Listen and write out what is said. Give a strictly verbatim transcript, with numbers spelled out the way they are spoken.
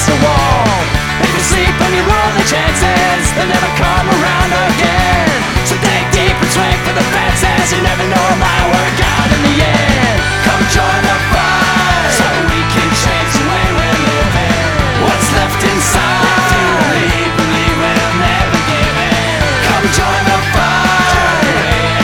against the wall. If you sleep and you roll the chances, they'll never